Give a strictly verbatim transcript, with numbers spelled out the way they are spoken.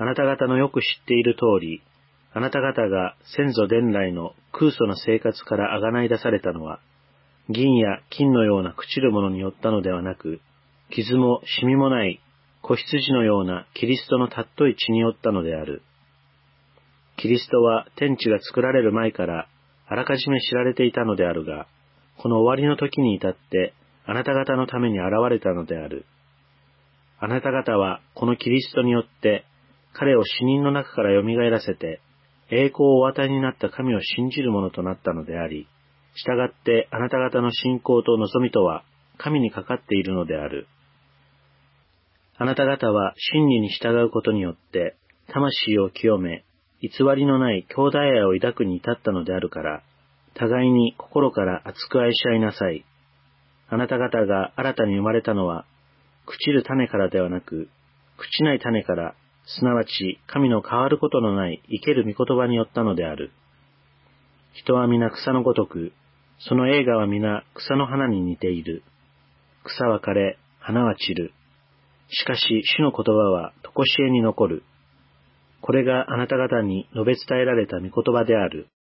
あなた方のよく知っている通り、あなた方が先祖伝来の空疎の生活からあがない出されたのは、銀や金のような朽ちるものによったのではなく、傷もシミもない子羊のようなキリストの尊い血によったのである。キリストは天地が作られる前からあらかじめ知られていたのであるが、この終わりの時に至ってあなた方のために現れたのである。あなた方はこのキリストによって彼を死人の中から蘇らせて栄光をお与えになった神を信じるものとなったのであり、従ってあなた方の信仰と望みとは神にかかっているのである。あなた方は真理に従うことによって魂を清め、偽りのない兄弟愛を抱くに至ったのであるから、互いに心から熱く愛し合いなさい。あなた方が新たに生まれたのは、朽ちる種からではなく、朽ちない種から、すなわち神の変わることのない生ける御言葉によったのである。人は皆草のごとく、その栄華は皆草の花に似ている。草は枯れ、花は散る。しかし主の言葉はとこしえに残る。これがあなた方に述べ伝えられた御言葉である。